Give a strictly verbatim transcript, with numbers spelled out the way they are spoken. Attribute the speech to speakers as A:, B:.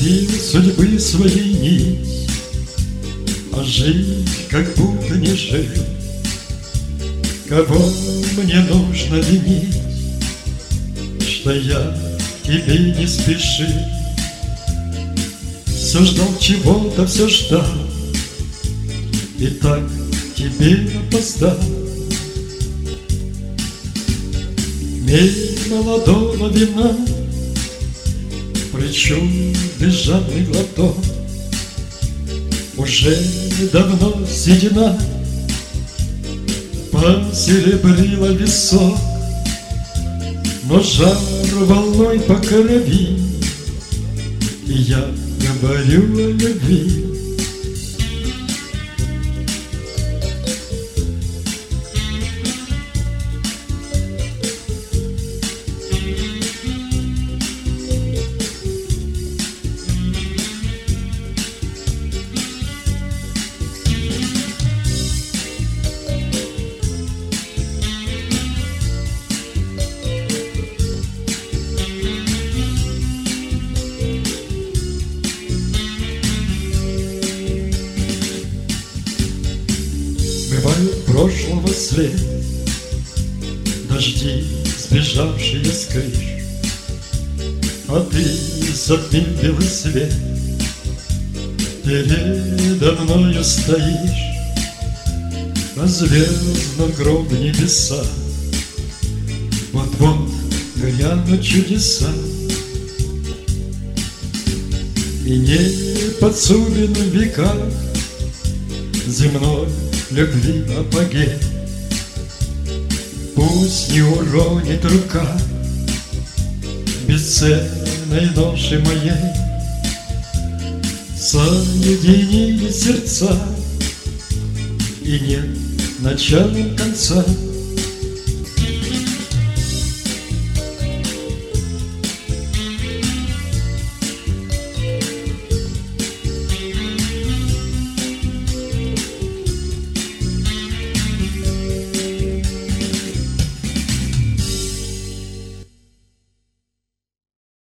A: Цепи судьбы своей нить, а жить как будто не жил. Кого мне нужно винить, что я тебе не спешил? Все ждал чего-то, все ждал, и так тебе опоздал. Мей молодого вина, причем безжалостный глоток. Уже давно седина посеребрила висок, но жар волной по крови, и я говорю о любви. Смывают прошлого след дожди, сбежавшие с крыш, а ты затмил белый свет, передо мною стоишь. На звездном гробе небеса вот-вот грянут чудеса, и не подсуден в веках земной любви апогей. Пусть не уронит рука бесценной ноши моей. Соединили сердца, и нет начала конца.